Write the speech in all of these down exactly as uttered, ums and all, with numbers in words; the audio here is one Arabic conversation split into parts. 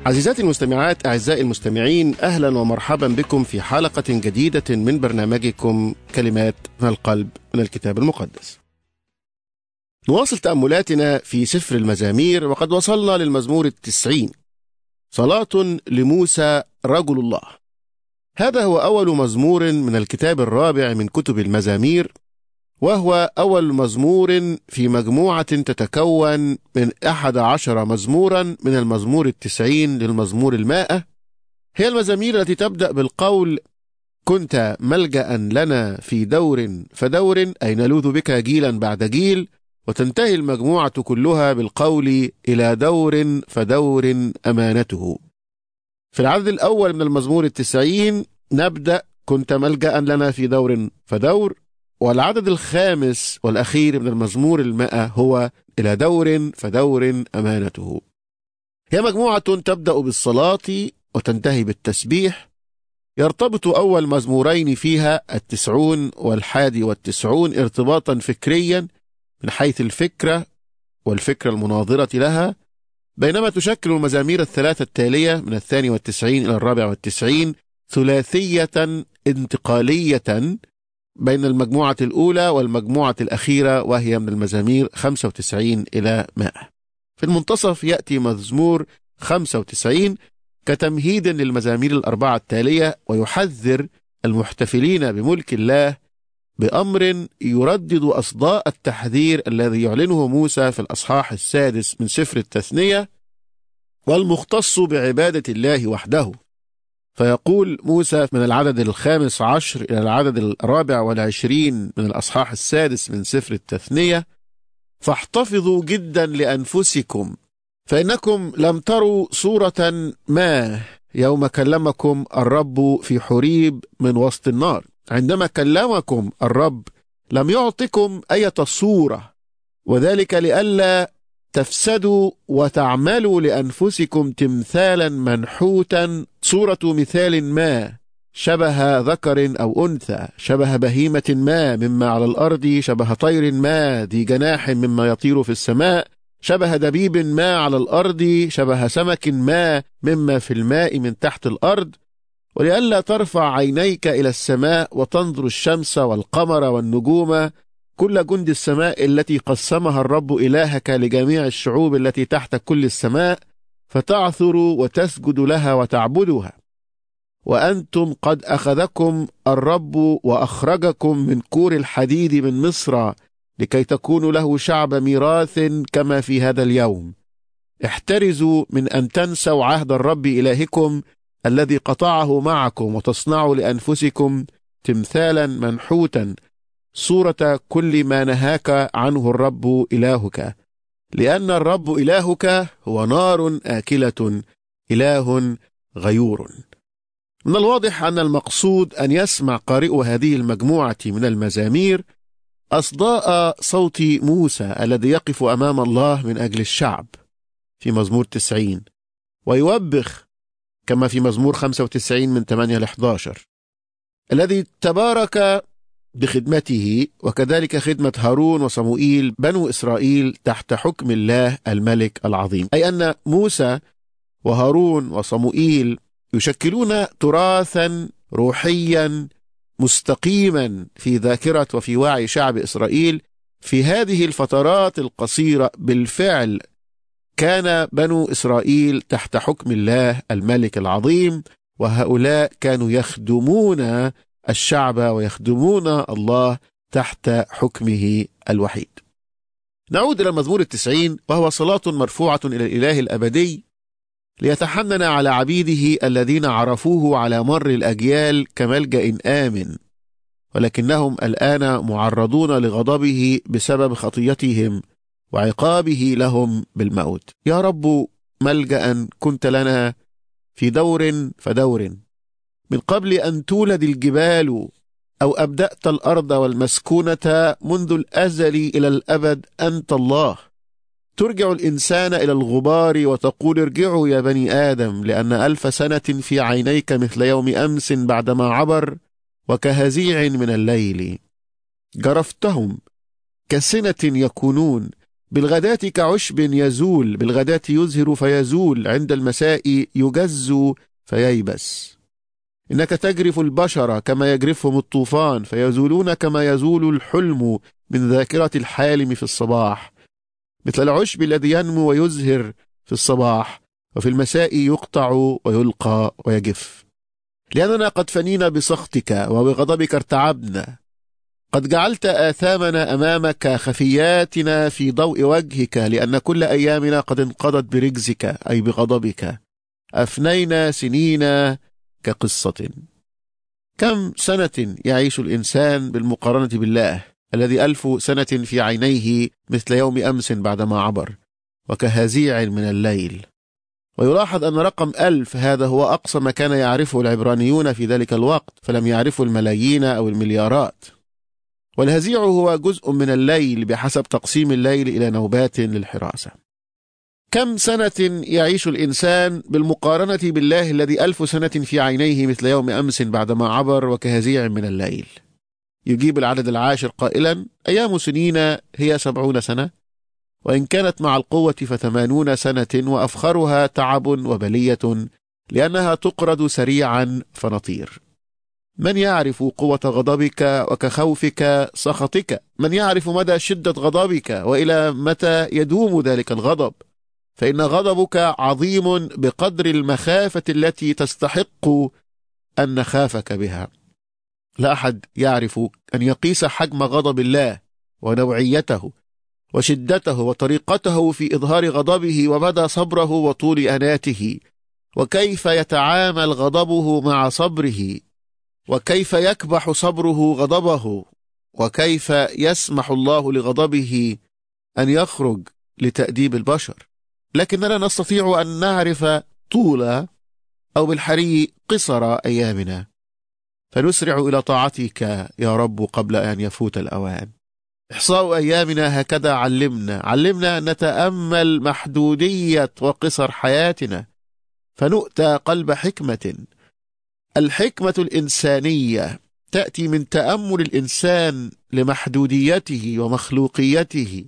عزيزاتي المستمعات، أعزائي المستمعين، أهلا ومرحبا بكم في حلقة جديدة من برنامجكم كلمات من القلب من الكتاب المقدس. نواصل تأملاتنا في سفر المزامير، وقد وصلنا للمزمور التسعين، صلاة لموسى رجل الله. هذا هو أول مزمور من الكتاب الرابع من كتب المزامير، وهو أول مزمور في مجموعة تتكون من أحد عشر مزمورا من المزمور التسعين للمزمور المائة. هي المزامير التي تبدأ بالقول: كنت ملجأ لنا في دور فدور، أي نلوذ بك جيلا بعد جيل، وتنتهي المجموعة كلها بالقول: إلى دور فدور أمانته. في العدد الأول من المزمور التسعين نبدأ: كنت ملجأ لنا في دور فدور، والعدد الخامس والأخير من المزمور المائة هو إلى دور فدور أمانته. هي مجموعة تبدأ بالصلاة وتنتهي بالتسبيح. يرتبط أول مزمورين فيها التسعون والحادي والتسعون ارتباطا فكريا من حيث الفكرة والفكرة المناظرة لها، بينما تشكل المزامير الثلاثة التالية من الثاني والتسعين إلى الرابع والتسعين ثلاثية انتقالية بين المجموعة الأولى والمجموعة الأخيرة، وهي من المزامير خمسة وتسعين إلى مائة. في المنتصف يأتي مزمور خمسة وتسعين كتمهيد للمزامير الأربعة التالية، ويحذر المحتفلين بملك الله بأمر يردد أصداء التحذير الذي يعلنه موسى في الأصحاح السادس من سفر التثنية، والمختص بعبادة الله وحده. فيقول موسى من العدد الخامس عشر إلى العدد الرابع والعشرين من الأصحاح السادس من سفر التثنية: فاحتفظوا جدا لأنفسكم، فإنكم لم تروا صورة ما يوم كلمكم الرب في حريب من وسط النار. عندما كلمكم الرب لم يعطكم أي صورة، وذلك لئلا تفسدوا وتعملوا لأنفسكم تمثالا منحوتا، صورة مثال ما شبه ذكر أو أنثى، شبه بهيمة ما مما على الأرض، شبه طير ما ذي جناح مما يطير في السماء، شبه دبيب ما على الأرض، شبه سمك ما مما في الماء من تحت الأرض. ولئلا ترفع عينيك إلى السماء وتنظر الشمس والقمر والنجوم، كل جند السماء التي قسمها الرب إلهك لجميع الشعوب التي تحت كل السماء، فتعثر وتسجد لها وتعبدها. وأنتم قد أخذكم الرب وأخرجكم من كور الحديد من مصر، لكي تكونوا له شعب ميراث كما في هذا اليوم. احترزوا من أن تنسوا عهد الرب إلهكم الذي قطعه معكم، وتصنعوا لأنفسكم تمثالا منحوتا، صورة كل ما نهاك عنه الرب إلهك، لأن الرب إلهك هو نار آكلة، إله غيور. من الواضح أن المقصود أن يسمع قارئ هذه المجموعة من المزامير أصداء صوت موسى الذي يقف أمام الله من أجل الشعب في مزمور تسعين، ويوبخ كما في مزمور خمسة وتسعين من ثمانية إلى أحد عشر، الذي تبارك بخدمته، وكذلك خدمة هارون وصموئيل بنو إسرائيل تحت حكم الله الملك العظيم. أي أن موسى وهارون وصموئيل يشكلون تراثا روحيا مستقيما في ذاكرة وفي وعي شعب إسرائيل. في هذه الفترات القصيرة بالفعل كان بنو إسرائيل تحت حكم الله الملك العظيم، وهؤلاء كانوا يخدمون الشعب ويخدمون الله تحت حكمه الوحيد. نعود إلى المزمور التسعين، وهو صلاة مرفوعة إلى الإله الأبدي ليتحنن على عبيده الذين عرفوه على مر الأجيال كملجأ آمن، ولكنهم الآن معرضون لغضبه بسبب خطيتهم وعقابه لهم بالموت. يا رب ملجأ كنت لنا في دور فدور، من قبل أن تولد الجبال أو أبدأت الأرض والمسكونة، منذ الأزل إلى الأبد أنت الله. ترجع الإنسان إلى الغبار وتقول ارجعوا يا بني آدم، لأن ألف سنة في عينيك مثل يوم أمس بعدما عبر، وكهزيع من الليل. جرفتهم كسنة يكونون، بالغداة كعشب يزول، بالغداة يزهر فيزول، عند المساء يجز فييبس. إنك تجرف البشر كما يجرفهم الطوفان، فيزولون كما يزول الحلم من ذاكرة الحالم في الصباح، مثل العشب الذي ينمو ويزهر في الصباح وفي المساء يقطع ويلقى ويجف. لأننا قد فنينا بسخطك وبغضبك ارتعبنا، قد جعلت آثامنا أمامك خفياتنا في ضوء وجهك، لأن كل أيامنا قد انقضت برجزك أي بغضبك، أفنينا سنين كقصة. كم سنة يعيش الإنسان بالمقارنة بالله الذي ألف سنة في عينيه مثل يوم أمس بعدما عبر، وكهزيع من الليل. ويلاحظ أن رقم ألف هذا هو أقصى ما كان يعرفه العبرانيون في ذلك الوقت، فلم يعرفوا الملايين أو المليارات. والهزيع هو جزء من الليل بحسب تقسيم الليل إلى نوبات للحراسة. كم سنة يعيش الإنسان بالمقارنة بالله الذي ألف سنة في عينيه مثل يوم أمس بعدما عبر، وكهزيع من الليل؟ يجيب العدد العاشر قائلا: أيام سنين هي سبعون سنة، وإن كانت مع القوة فثمانون سنة، وأفخرها تعب وبلية، لأنها تقرض سريعا فنطير. من يعرف قوة غضبك وكخوفك سخطك؟ من يعرف مدى شدة غضبك وإلى متى يدوم ذلك الغضب؟ فإن غضبك عظيم بقدر المخافة التي تستحق أن نخافك بها. لا أحد يعرف أن يقيس حجم غضب الله ونوعيته وشدته وطريقته في إظهار غضبه ومدى صبره وطول أناته، وكيف يتعامل غضبه مع صبره، وكيف يكبح صبره غضبه، وكيف يسمح الله لغضبه أن يخرج لتأديب البشر. لكننا نستطيع أن نعرف طول أو بالحري قصر أيامنا، فنسرع إلى طاعتك يا رب قبل أن يفوت الأوان. إحصاء أيامنا هكذا علمنا علمنا أن نتأمل محدودية وقصر حياتنا، فنؤتى قلب حكمة. الحكمة الإنسانية تأتي من تأمل الإنسان لمحدوديته ومخلوقيته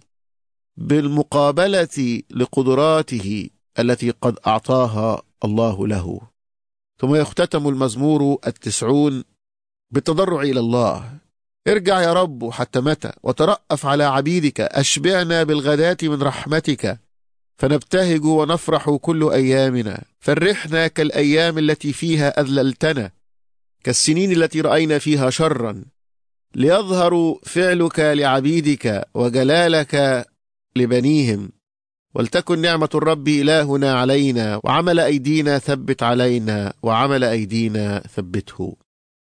بالمقابلة لقدراته التي قد أعطاها الله له. ثم يختتم المزمور التسعون بالتضرع إلى الله: ارجع يا رب حتى متى، وترأف على عبيدك، أشبعنا بالغداة من رحمتك، فنبتهج ونفرح كل أيامنا. فرحنا كالأيام التي فيها أذللتنا، كالسنين التي رأينا فيها شرا، ليظهر فعلك لعبيدك وجلالك لبنيهم. ولتكن نعمة الرب إلهنا علينا، وعمل أيدينا ثبت علينا، وعمل أيدينا ثبته.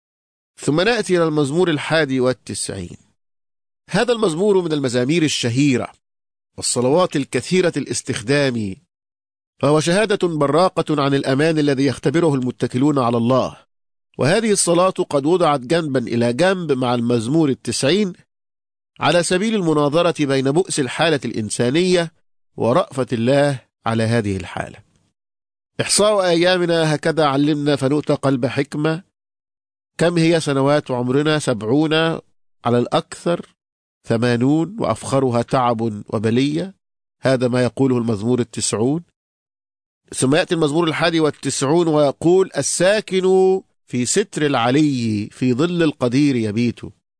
ثم نأتي إلى المزمور الحادي والتسعين. هذا المزمور من المزامير الشهيرة والصلوات الكثيرة الاستخدام، وهو شهادة براقة عن الأمان الذي يختبره المتكلون على الله. وهذه الصلاة قد وضعت جنبا إلى جنب مع المزمور التسعين على سبيل المناظرة بين بؤس الحالة الإنسانية ورأفة الله على هذه الحالة. إحصاء أيامنا هكذا علمنا، فنؤتى قلب حكمة. كم هي سنوات عمرنا؟ سبعون على الأكثر، ثمانون، وأفخرها تعب وبلية. هذا ما يقوله المزمور التسعون. ثم يأتي المزمور الحادي والتسعون ويقول: الساكن في ستر العلي في ظل القدير يبيت.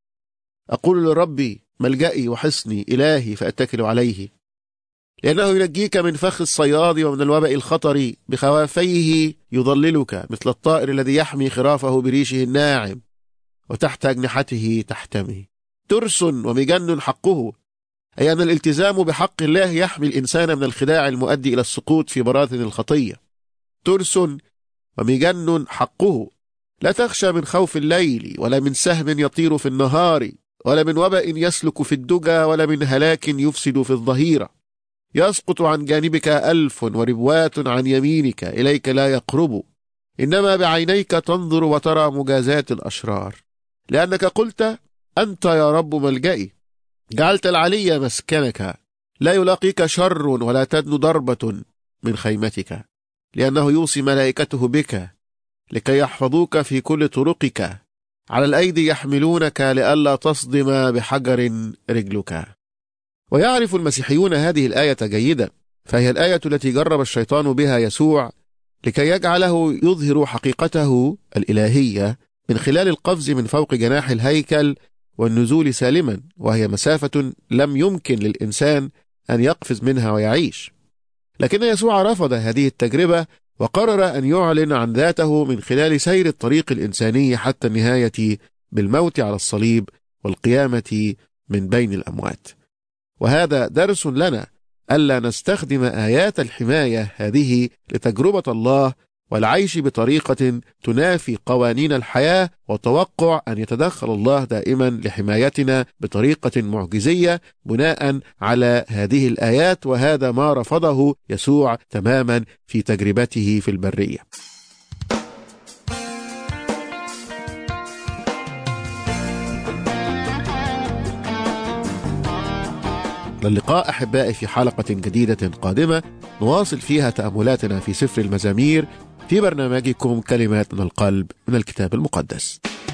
أقول لربي ملجئي وحصني، إلهي فأتكل عليه، لأنه ينجيك من فخ الصياد ومن الوباء الخطر، بخوافيه يظللك مثل الطائر الذي يحمي خرافه بريشه الناعم، وتحت أجنحته تحتمي. ترس ومجن حقه، أي أن الالتزام بحق الله يحمي الإنسان من الخداع المؤدي إلى السقوط في براثن الخطية. ترس ومجن حقه، لا تخشى من خوف الليل، ولا من سهم يطير في النهار، ولا من وباء يسلك في الدجى، ولا من هلاك يفسد في الظهيرة. يسقط عن جانبك ألف وربوات عن يمينك، إليك لا يقرب، إنما بعينيك تنظر وترى مجازات الأشرار. لأنك قلت: أنت يا رب ملجئي، جعلت العلي مسكنك، لا يلاقيك شر ولا تدن ضربة من خيمتك، لأنه يوصي ملائكته بك لكي يحفظوك في كل طرقك، على الأيدي يحملونك لئلا تصدم بحجر رجلك. ويعرف المسيحيون هذه الآية جيدا، فهي الآية التي جرب الشيطان بها يسوع لكي يجعله يظهر حقيقته الإلهية من خلال القفز من فوق جناح الهيكل والنزول سالما، وهي مسافة لم يمكن للإنسان أن يقفز منها ويعيش. لكن يسوع رفض هذه التجربة وقرر أن يعلن عن ذاته من خلال سير الطريق الإنساني حتى النهاية بالموت على الصليب والقيامة من بين الأموات. وهذا درس لنا ألا نستخدم آيات الحماية هذه لتجربة الله والعيش بطريقة تنافي قوانين الحياة، وتوقع أن يتدخل الله دائما لحمايتنا بطريقة معجزية بناء على هذه الآيات. وهذا ما رفضه يسوع تماما في تجربته في البرية. للقاء أحبائي في حلقة جديدة قادمة نواصل فيها تأملاتنا في سفر المزامير في برنامجكم كلمات من القلب من الكتاب المقدس.